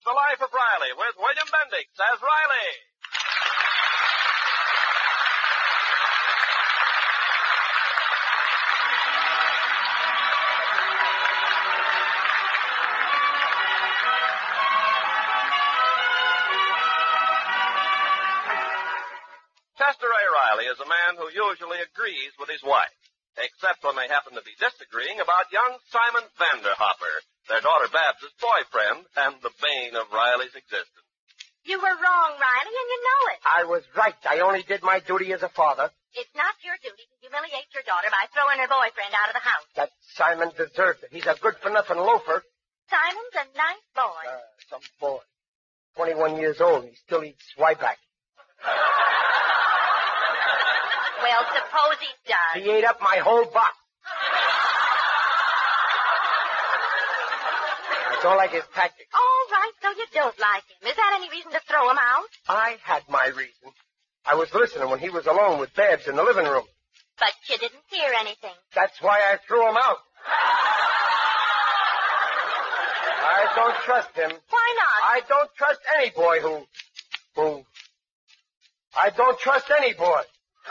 The Life of Riley with William Bendix as Riley. Chester A. Riley is a man who usually agrees with his wife, except when they happen to be disagreeing about young Simon Vanderhopper, their daughter Babs' boyfriend, and the bane of Riley's existence. You were wrong, Riley, and you know it. I was right. I only did my duty as a father. It's not your duty to humiliate your daughter by throwing her boyfriend out of the house. That Simon deserves it. He's a good-for-nothing loafer. Simon's a nice boy. Some boy. 21 years old. He still eats Zwieback. Well, suppose he does. He ate up my whole box. I don't like his tactics. All right, so you don't like him. Is that any reason to throw him out? I had my reason. I was listening when he was alone with Babs in the living room. But you didn't hear anything. That's why I threw him out. I don't trust him. Why not? I don't trust any boy who... I don't trust any boy.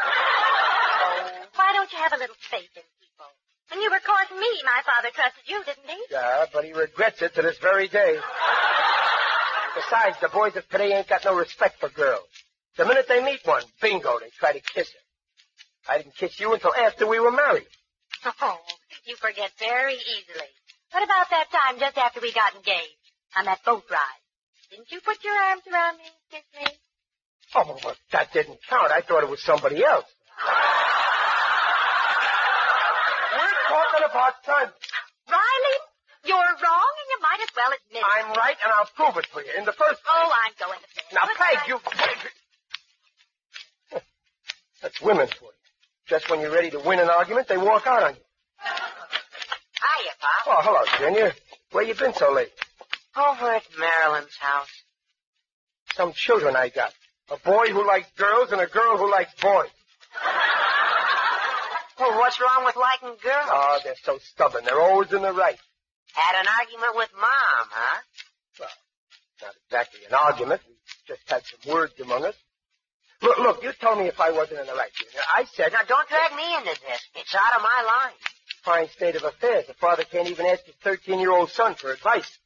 Why don't you have a little faith in people? When you were courting me, my father trusted you, didn't he? Yeah, but he regrets it to this very day. Besides, the boys of today ain't got no respect for girls. The minute they meet one, bingo, they try to kiss her. I didn't kiss you until after we were married. Oh, you forget very easily. What about that time just after we got engaged? On that boat ride. Didn't you put your arms around me and kiss me? Oh, but that didn't count. I thought it was somebody else. We're talking about time. Riley, you're wrong and you might as well admit it. I'm right, and I'll prove it for you. In the first place... Oh, I'm going to bed. Now, Peg, you... That's women for you. Just when you're ready to win an argument, they walk out on you. Hiya, Pop. Oh, hello, Junior. Where you been so late? Over at Marilyn's house. Some children I got. A boy who likes girls and a girl who likes boys. Well, what's wrong with liking girls? Oh, they're so stubborn. They're always in the right. Had an argument with Mom, huh? Well, not exactly an argument. We just had some words among us. Look, you told me if I wasn't in the right, Junior. I said... Now, don't drag me into this. It's out of my line. Fine state of affairs. The father can't even ask his 13-year-old son for advice.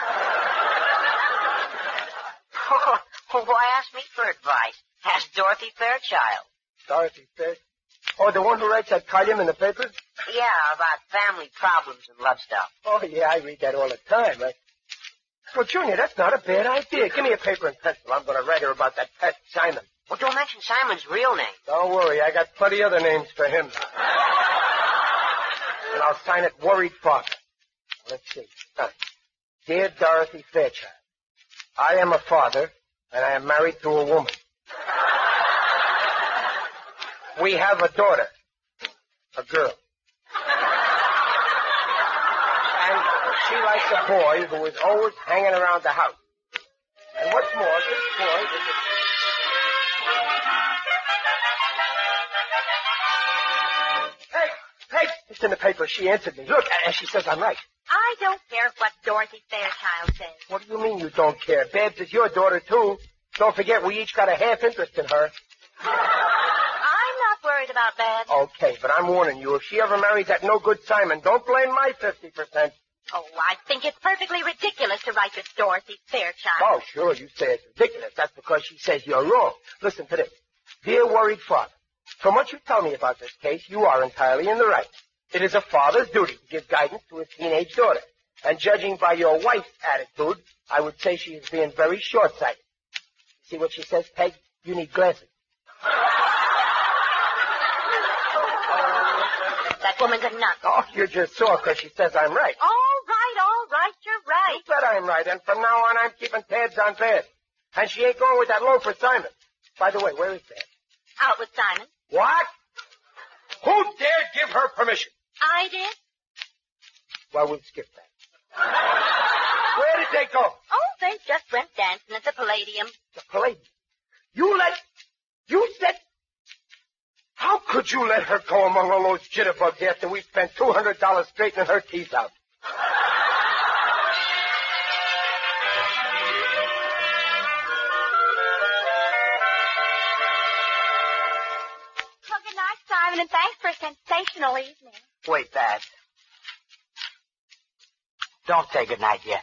Why ask me for advice? Ask Dorothy Fairchild. Dorothy Fairchild? Oh, the one who writes that column in the paper? Yeah, about family problems and love stuff. Oh, yeah, I read that all the time. Well, Junior, that's not a bad idea. Give me a paper and pencil. I'm going to write her about that pet Simon. Well, don't mention Simon's real name. Don't worry. I got plenty other names for him. And I'll sign it Worried Father. Let's see. Dear Dorothy Fairchild, I am a father, and I am married to a woman. We have a daughter, a girl. And she likes a boy who is always hanging around the house. And what's more, this boy is Hey, it's in the paper. She answered me. Look, and she says I'm right. I don't care what Dorothy Fairchild says. What do you mean you don't care? Babs is your daughter, too. Don't forget, we each got a half interest in her. I'm not worried about that. Okay, but I'm warning you, if she ever marries that no-good Simon, don't blame my 50%. Oh, I think it's perfectly ridiculous to write this Dorothy Fairchild. Oh, sure, you say it's ridiculous. That's because she says you're wrong. Listen to this. Dear Worried Father, from what you tell me about this case, you are entirely in the right. It is a father's duty to give guidance to his teenage daughter. And judging by your wife's attitude, I would say she is being very short-sighted. See what she says, Peg? You need glasses. That woman's a nut. Oh, you're just sore because she says I'm right. All right, you're right. You bet I'm right, and from now on I'm keeping tabs on Babs. And she ain't going with that loafer Simon. By the way, where is Babs? Out with Simon. What? Who dared give her permission? I did. Well, we'll skip that. Where did they go? Oh, they just went dancing at the Palladium. The Palladium? You said... How could you let her go among all those jitterbugs after we spent $200 straightening her teeth out? emotional evening. Wait, Babs. Don't say goodnight yet.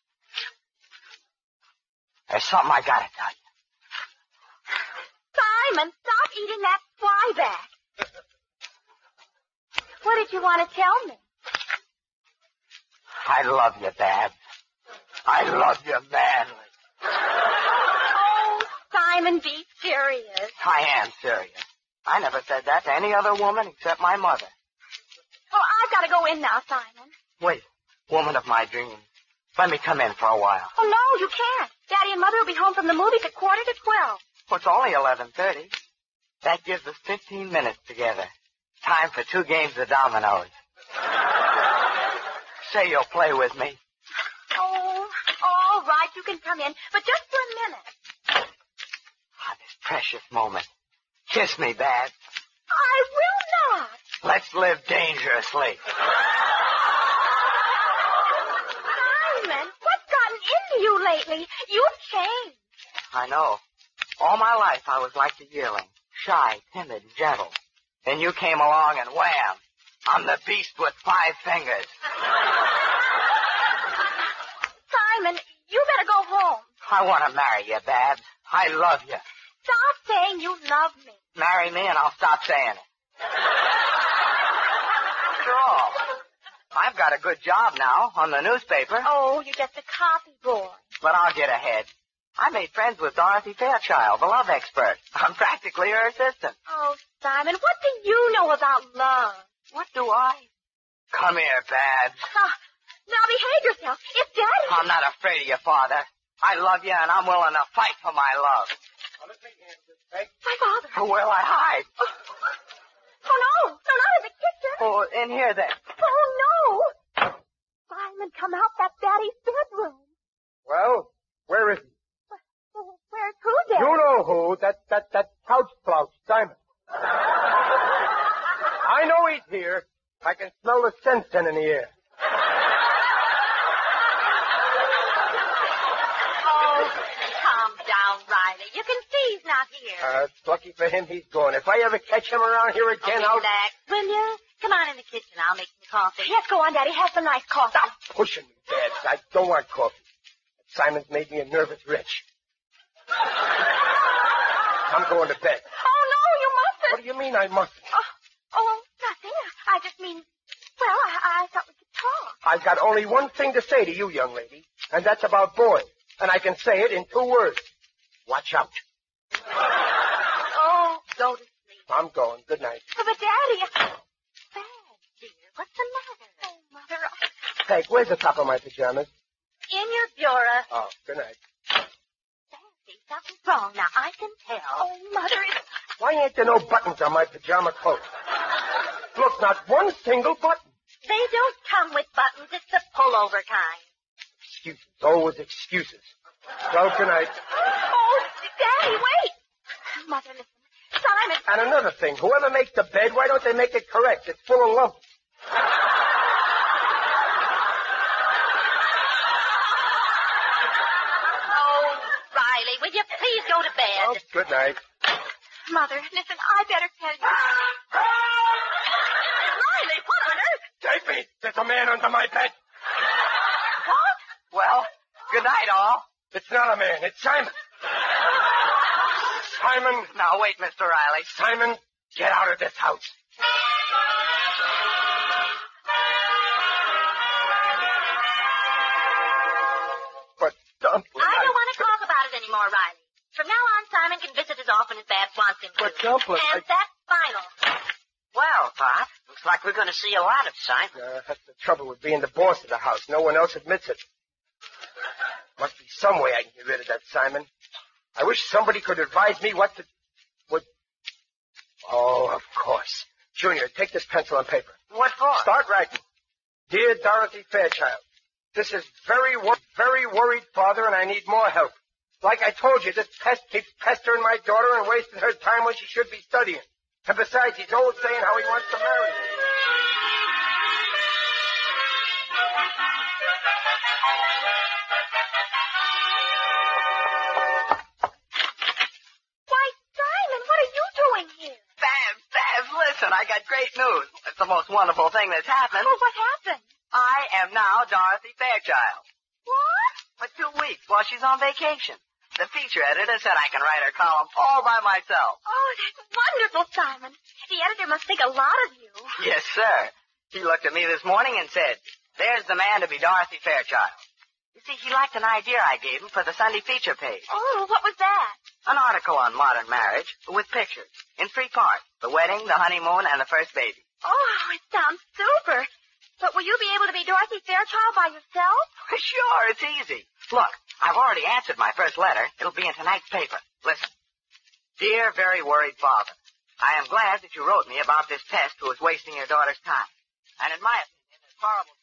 There's something I gotta tell you. Simon, stop eating that flyback. What did you want to tell me? I love you, Babs. I love you madly. Oh, Simon, be serious. I am serious. I never said that to any other woman except my mother. Oh, I've got to go in now, Simon. Wait, woman of my dreams. Let me come in for a while. Oh, no, you can't. Daddy and Mother will be home from the movies at 11:45. Well, it's only 11:30. That gives us 15 minutes together. Time for 2 games of dominoes. Say you'll play with me. Oh, all right, you can come in, but just for a minute. Ah, this precious moment. Kiss me, Babs. I will not. Let's live dangerously. Simon, what's gotten into you lately? You've changed. I know. All my life I was like the yearling. Shy, timid, and gentle. Then you came along and wham! I'm the beast with 5 fingers. Simon, you better go home. I want to marry you, Babs. I love you. Stop saying you love me. Marry me and I'll stop saying it. After all, I've got a good job now on the newspaper. Oh, you're just a copy boy. But I'll get ahead. I made friends with Dorothy Fairchild, the love expert. I'm practically her assistant. Oh, Simon, what do you know about love? What do I? Come here, Babs. Now behave yourself. It's Daddy. I'm not afraid of your father. I love you and I'm willing to fight for my love. My father. Where'll I hide? Oh, no. No, not in the kitchen. Oh, in here then. Oh, no. Simon, come out. That's Daddy's bedroom. Well, where is he? Where's who, Daddy? You know who. That couch slouch, Simon. I know he's here. I can smell the scent in the air. Oh, calm down, Riley. You can see he's not here. It's lucky for him he's gone. If I ever catch him around here again, I'll... Relax, will you? Come on in the kitchen. I'll make some coffee. Yes, go on, Daddy. Have some nice coffee. Stop pushing me, Babs. I don't want coffee. Simon's made me a nervous wretch. I'm going to bed. Oh, no, you mustn't. What do you mean I mustn't? Oh, nothing. I just mean, well, I thought we could talk. I've got only one thing to say to you, young lady, and that's about boys. And I can say it in 2 words. Watch out. Oh, go to sleep. I'm going. Good night. Oh, but Daddy, bad, dear. What's the matter? Oh, Mother. Peg, where's the top of my pajamas? In your bureau. Oh, good night. Daddy, something's wrong now. I can tell. Oh, Mother, Why ain't there no buttons on my pajama coat? Look, not one single button. they don't come with buttons. It's the pullover kind. Excuses. Always excuses. Well, good night. Oh, Daddy, wait. Mother, listen. Simon. And another thing, whoever makes the bed, why don't they make it correct? It's full of lumps. Oh, Riley, will you please go to bed? Oh, good night. Mother, listen, I better tell you. Riley, what on earth? Take me. There's a man under my bed. What? Well, good night, all. It's not a man. It's Simon. Simon. Now, wait, Mr. Riley. Simon, get out of this house. But Dumpling, I don't want to talk about it anymore, Riley. From now on, Simon can visit as often as Babs wants him to. But Dumpling, And that's final. Well, Pop, looks like we're going to see a lot of Simon. That's the trouble with being the boss of the house. No one else admits it. Must be some way I can get rid of that Simon. I wish somebody could advise me what to... Oh, of course. Junior, take this pencil and paper. What for? Start writing. Dear Dorothy Fairchild, this is very worried father, and I need more help. Like I told you, this pest keeps pestering my daughter and wasting her time when she should be studying. And besides, he's always saying how he wants to marry her. Why, Simon, what are you doing here? Babs, listen, I got great news. it's the most wonderful thing that's happened. Oh, what happened? I am now Dorothy Fairchild. What? For 2 weeks while she's on vacation. The feature editor said I can write her column all by myself. Oh, that's wonderful, Simon. The editor must think a lot of you. Yes, sir. He looked at me this morning and said, "There's the man to be Dorothy Fairchild." You see, he liked an idea I gave him for the Sunday feature page. Oh, what was that? An article on modern marriage with pictures in 3 parts. The wedding, the honeymoon, and the first baby. Oh, it sounds super. But will you be able to be Dorothy Fairchild by yourself? Sure, it's easy. Look, I've already answered my first letter. It'll be in tonight's paper. Listen. Dear very worried father, I am glad that you wrote me about this test who is wasting your daughter's time. And in my opinion, this horrible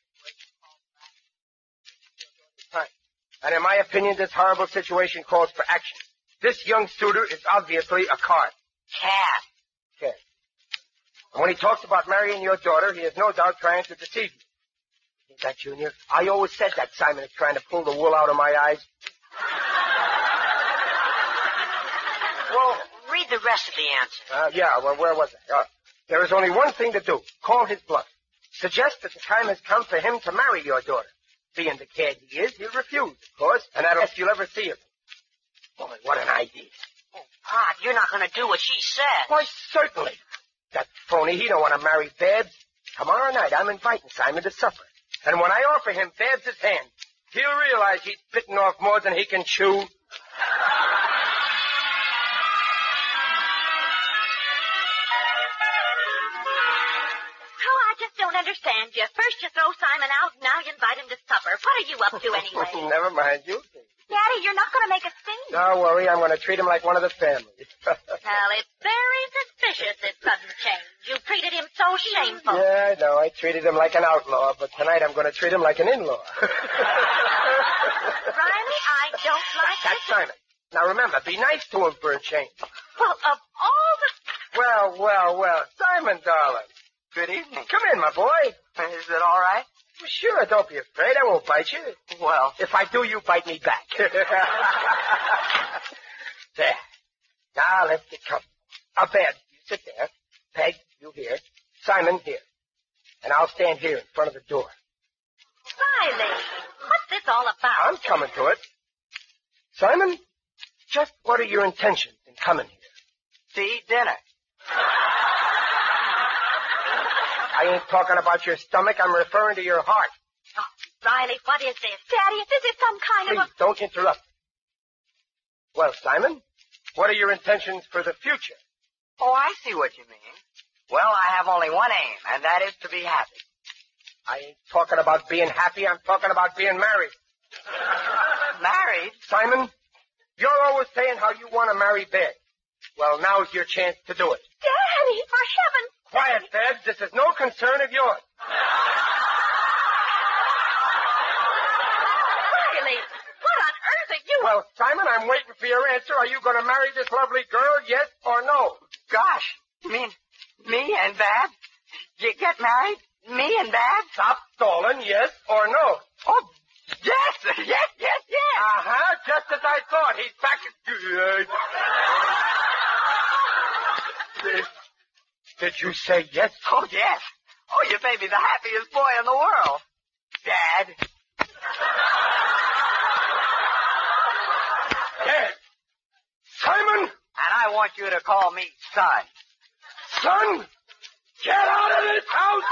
And in my opinion, this horrible situation calls for action. This young suitor is obviously a card. cat. Okay. And when he talks about marrying your daughter, he is no doubt trying to deceive you. Think that, Junior? I always said that Simon is trying to pull the wool out of my eyes. Well, read the rest of the answer. Well, where was I? There is only one thing to do. Call his bluff. Suggest that the time has come for him to marry your daughter. Being the cad he is, he'll refuse, of course, and that'll last you'll ever see him. Boy, what an idea. Oh, Pop, you're not going to do what she said. Why, certainly. That phony, he don't want to marry Babs. Tomorrow night, I'm inviting Simon to supper. And when I offer him Babs' hand, he'll realize he's bitten off more than he can chew. Don't understand you. First you throw Simon out, and now you invite him to supper. What are you up to anyway? Never mind, you. Daddy, you're not going to make a scene. Don't worry, I'm going to treat him like one of the family. Well, it's very suspicious, this sudden change. You treated him so shameful. Yeah, I know. I treated him like an outlaw, but tonight I'm going to treat him like an in-law. Riley, I don't like That's Simon. Now remember, be nice to him for a change. Well, of all the... Well, Simon, darling. Good evening. Come in, my boy. Is it all right? Well, sure, don't be afraid. I won't bite you. Well, if I do, you bite me back. There. Now, let's get comfortable. Babs, you sit there. Peg, you here. Simon, here. And I'll stand here in front of the door. Riley, what's this all about? I'm coming to it. Simon, just what are your intentions in coming here? To eat dinner. I ain't talking about your stomach. I'm referring to your heart. Oh, Riley, what is this? Daddy, is this some kind Please, of a... don't interrupt. Well, Simon, what are your intentions for the future? Oh, I see what you mean. Well, I have only one aim, and that is to be happy. I ain't talking about being happy. I'm talking about being married. Married? Simon, you're always saying how you want to marry Babs. Well, now's your chance to do it. Daddy, for heaven's sake. Quiet, Babs. This is no concern of yours. Riley, what on earth are you... Well, Simon, I'm waiting for your answer. Are you going to marry this lovely girl, yes or no? Gosh, you mean me and Babs? You get married? Me and Babs? Stop stalling, yes or no? Oh, yes. Uh-huh, just as I thought. He's back at... Did you say yes? Oh, yes. Oh, you made me the happiest boy in the world. Dad. Dad. Simon? And I want you to call me son. Son? Get out of this house!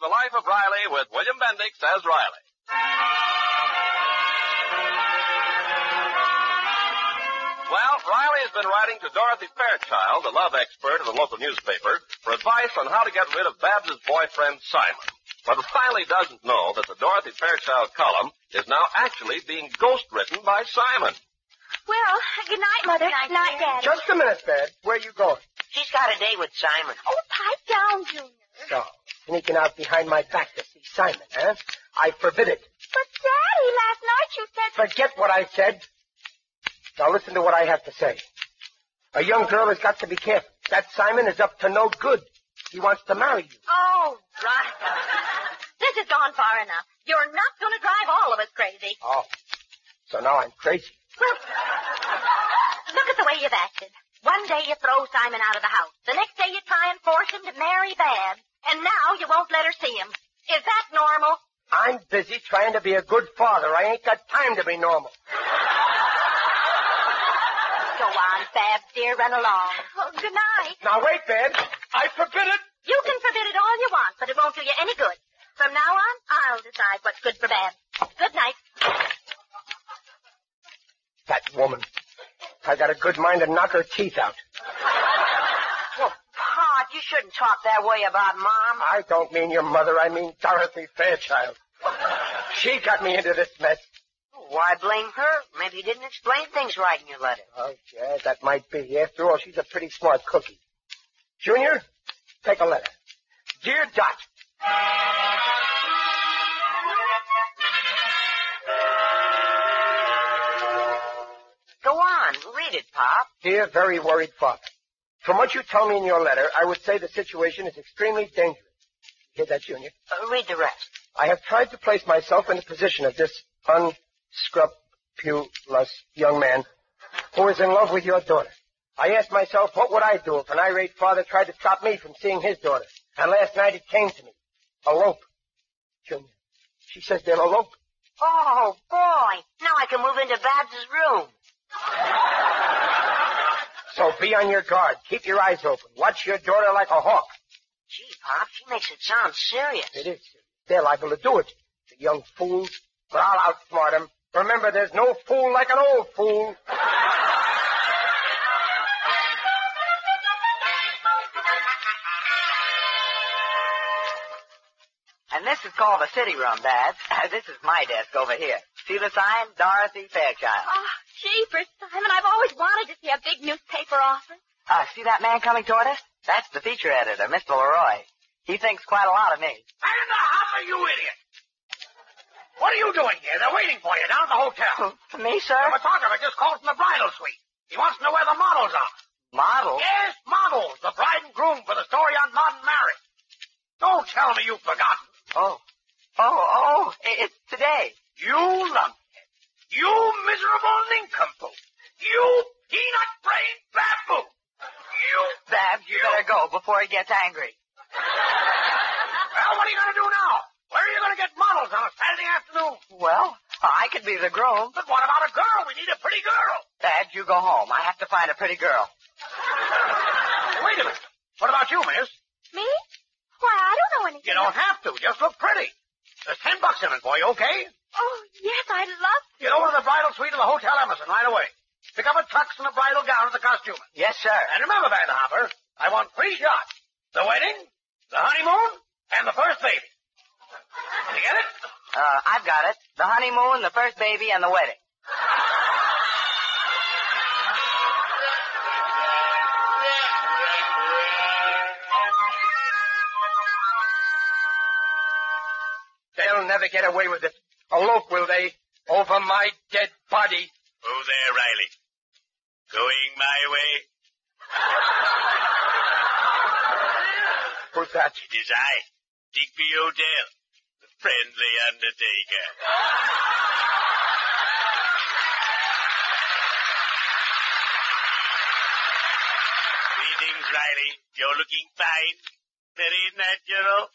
The Life of Riley with William Bendix as Riley. Well, Riley has been writing to Dorothy Fairchild, the love expert of the local newspaper, for advice on how to get rid of Babs's boyfriend, Simon. But Riley doesn't know that the Dorothy Fairchild column is now actually being ghost-written by Simon. Well, good night, Mother. Good night, Daddy. Just a minute, Babs. Where are you going? She's got a date with Simon. Oh, pipe down, Junior. So, sneaking out behind my back to see Simon, huh? I forbid it. But, Daddy, last night you said... Forget what I said. Now listen to what I have to say. A young girl has got to be careful. That Simon is up to no good. He wants to marry you. Oh, right. This has gone far enough. You're not going to drive all of us crazy. Oh, so now I'm crazy. Well, look at the way you've acted. One day you throw Simon out of the house. The next day you try and force him to marry Babs. And now you won't let her see him. Is that normal? I'm busy trying to be a good father. I ain't got time to be normal. Go on, Babs, dear, run along. Oh, good night. Now wait, Babs. I forbid it. You can forbid it all you want, but it won't do you any good. From now on, I'll decide what's good for Babs. Good night. That woman. I got a good mind to knock her teeth out. Well, Pa, you shouldn't talk that way about Mom. I don't mean your mother. I mean Dorothy Fairchild. She got me into this mess. Why blame her? Maybe you didn't explain things right in your letter. Oh, yeah, that might be. After all, she's a pretty smart cookie. Junior, take a letter. Dear Dot. Go on, read it, Pop. Dear very worried father. From what you tell me in your letter, I would say the situation is extremely dangerous. Hear that, Junior? Read the rest. I have tried to place myself in the position of this unscrupulous young man who is in love with your daughter. I asked myself, what would I do if an irate father tried to stop me from seeing his daughter? And last night it came to me. Elope. Junior, she says they'll elope. Oh, boy. Now I can move into Babs's room. So be on your guard. Keep your eyes open. Watch your daughter like a hawk. Gee, Pop, she makes it sound serious. It is. They're liable to do it. The young fools. But I'll outsmart them. Remember, there's no fool like an old fool. And this is called the city room, Babs. This is my desk over here. See the sign? Dorothy Fairchild. Oh, jeepers, Simon, I've always wanted to see a big newspaper office. See that man coming toward us? That's the feature editor, Mr. Leroy. He thinks quite a lot of me. Amanda Hopper, you idiot! What are you doing here? They're waiting for you down at the hotel. For me, sir? The photographer just called from the bridal suite. He wants to know where the models are. Model? Yes, models. The bride and groom for the story on modern marriage. Don't tell me you've forgotten. It's today. You lunkhead. You miserable nincompoop. You peanut-brained bamboo. Babs, you better go before he gets angry. Well, what are you going to do now? Where are you going to get models on a Saturday afternoon? Well, I could be the groom. But what about a girl? We need a pretty girl. Babs, you go home. I have to find a pretty girl. Wait a minute. What about you, miss? Me? Why, I don't know anything. You don't have to. Just look pretty. There's $10 in it for you, okay? Oh, yes, I'd love to. Get over to the bridal suite of the Hotel Emerson right away. Pick up a tux and a bridal gown at the costumer. Yes, sir. And remember, Van Hopper, I want 3 shots. The wedding, the honeymoon, and the first baby. You get it? I've got it. The honeymoon, the first baby, and the wedding. They'll never get away with it. Elope, will they? Over my dead body. Oh, there, Riley. Going my way? Who's that? It is I, Digby Odell, the friendly undertaker. Greetings, Riley. You're looking fine. Very natural.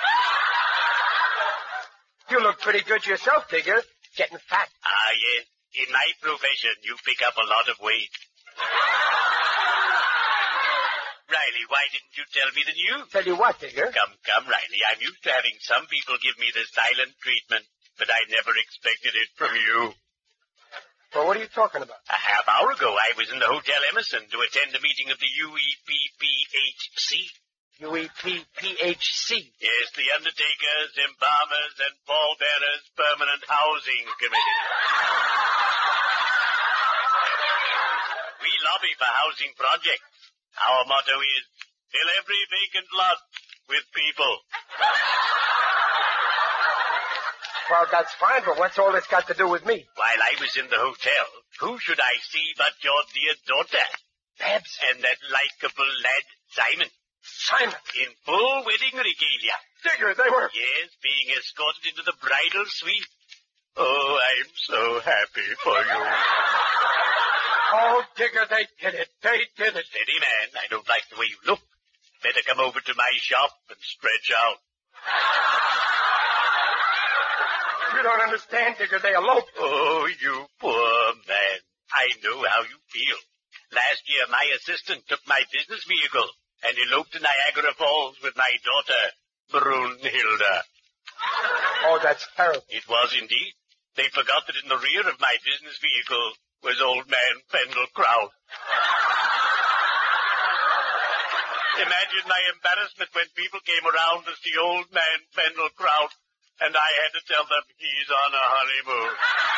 You look pretty good yourself, Digger. Getting fat. Ah, yes. In my profession, you pick up a lot of weight. Riley, why didn't you tell me the news? Tell you what, Digger. Come, Riley. I'm used to having some people give me the silent treatment, but I never expected it from you. Well, what are you talking about? A half hour ago, I was in the Hotel Emerson to attend a meeting of the UEPPHC. UEPPHC. Yes, the Undertakers, Embalmers, and Pallbearers Permanent Housing Committee. We lobby for housing projects. Our motto is, fill every vacant lot with people. Well, that's fine, but what's all this got to do with me? While I was in the hotel, who should I see but your dear daughter? Babs. And that likable lad, Simon. Simon. In full wedding regalia. Digger, they were... Yes, being escorted into the bridal suite. Oh, I'm so happy for you. Oh, Digger, they did it. They did it. Steady, man. I don't like the way you look. Better come over to my shop and stretch out. You don't understand, Digger. They eloped. Oh, you poor man. I know how you feel. Last year, my assistant took my business vehicle and eloped to Niagara Falls with my daughter, Brunhilde. Oh, that's terrible. It was indeed. They forgot that in the rear of my business vehicle was old man Pendle Crowd. Imagine my embarrassment when people came around to see old man Pendle Crowd, and I had to tell them he's on a honeymoon.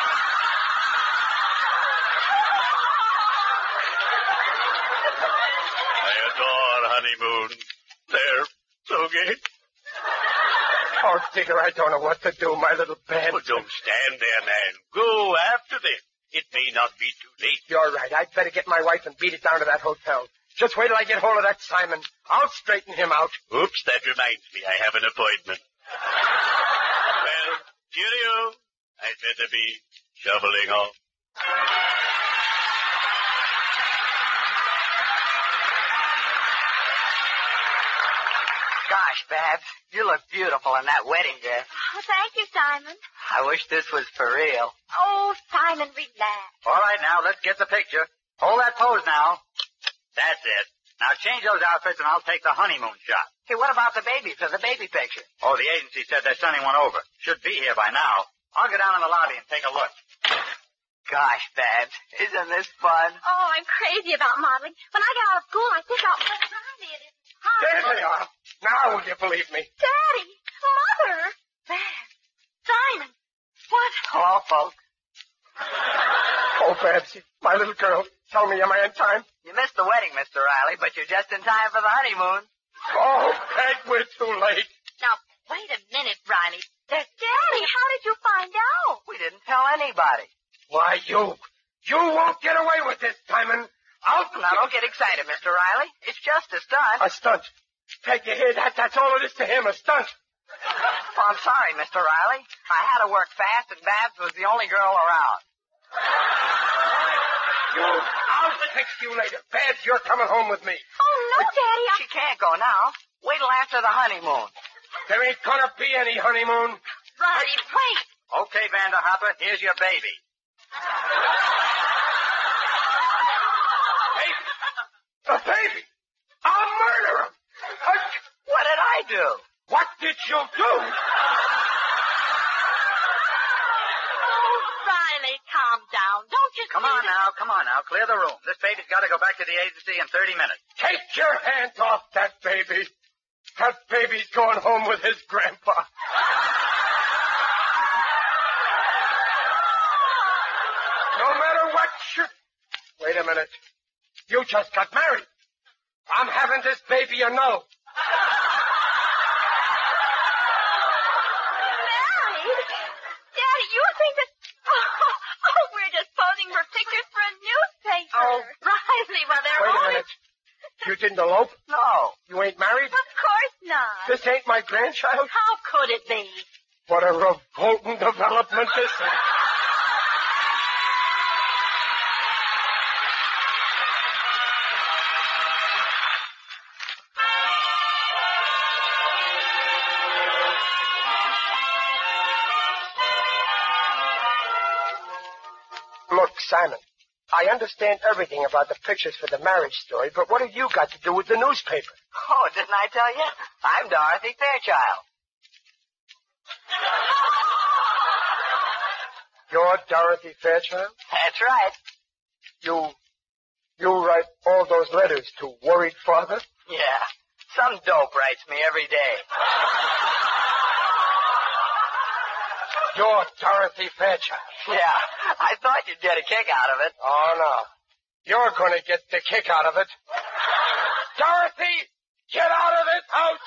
I adore honeymoons. They're so gay. Oh, Digger, I don't know what to do, my little bad. Oh, don't stand there, man. Go after them. It may not be too late. You're right. I'd better get my wife and beat it down to that hotel. Just wait till I get hold of that Simon. I'll straighten him out. Oops, that reminds me. I have an appointment. Well, cheerio. I'd better be shoveling off. Gosh, Babs, you look beautiful in that wedding dress. Oh, thank you, Simon. I wish this was for real. Oh, Simon, relax. All right, now, let's get the picture. Hold that pose now. That's it. Now change those outfits and I'll take the honeymoon shot. Hey, what about the baby for the baby picture? Oh, the agency said they're sending one over. Should be here by now. I'll go down in the lobby and take a look. Gosh, Babs, isn't this fun? Oh, I'm crazy about modeling. When I get out of school, I think I'll put Riley in it. There they are. Now will you believe me? Daddy! Mother! Babs! Simon! What? Hello, folks. Oh, Babsy, my little girl. Tell me, am I in time? You missed the wedding, Mr. Riley, but you're just in time for the honeymoon. Oh, Peg, we're too late. Now, wait a minute, Riley. There's Daddy. How did you find out? We didn't tell anybody. Why, you won't get away with this, Simon. Now, don't get excited, Mr. Riley. It's just a stunt. A stunt. Peg, you hear that? That's all it is to him, a stunt. Oh, I'm sorry, Mr. Riley. I had to work fast, and Babs was the only girl around. I'll text you later. Babs, you're coming home with me. Oh, no, Daddy. She can't go now. Wait till after the honeymoon. There ain't gonna be any honeymoon. Riley, wait. Okay, Vanderhopper, here's your baby. Baby? A baby? I'll murder him. What did I do? What did you do? Oh, Riley, calm down. Don't you Come on now, clear the room. This baby's got to go back to the agency in 30 minutes. Take your hands off that baby. That baby's going home with his grandpa. No matter what Wait a minute. You just got married. I'm having this baby annulled. Married? Daddy, you think that... Oh, we're just posing for pictures for a newspaper. Oh. Riley, well, they're Wait a only... minute. You didn't elope? No. You ain't married? Of course not. This ain't my grandchild? How could it be? What a revolting development this is. Look, Simon, I understand everything about the pictures for the marriage story, but what have you got to do with the newspaper? Oh, didn't I tell you? I'm Dorothy Fairchild. You're Dorothy Fairchild? That's right. You write all those letters to Worried Father? Yeah. Some dope writes me every day. You're Dorothy Fairchild. Yeah. I thought you'd get a kick out of it. Oh, no. You're going to get the kick out of it. Dorothy, get out of this house!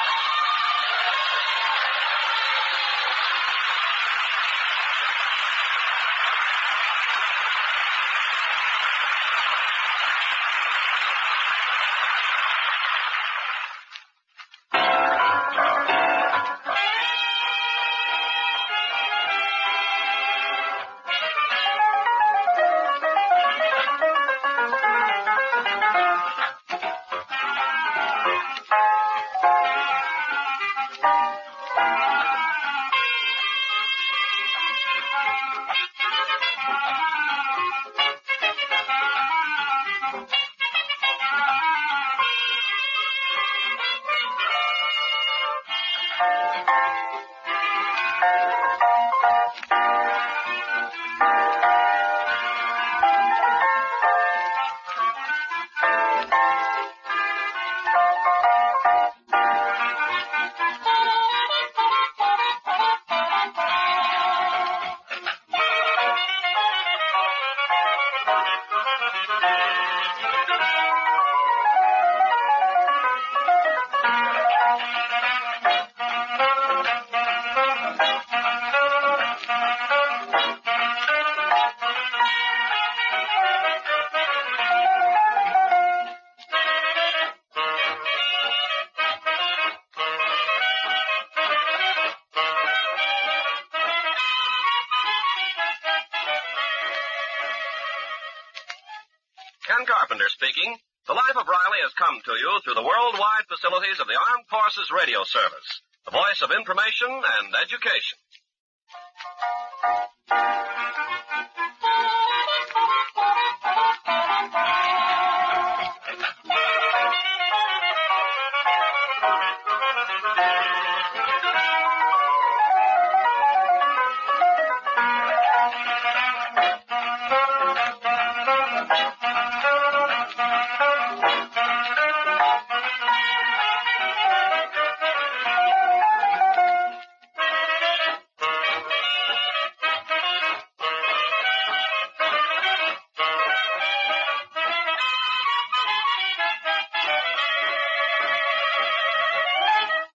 Ken Carpenter speaking. The Life of Riley has come to you through the worldwide facilities of the Armed Forces Radio Service, the voice of information and education.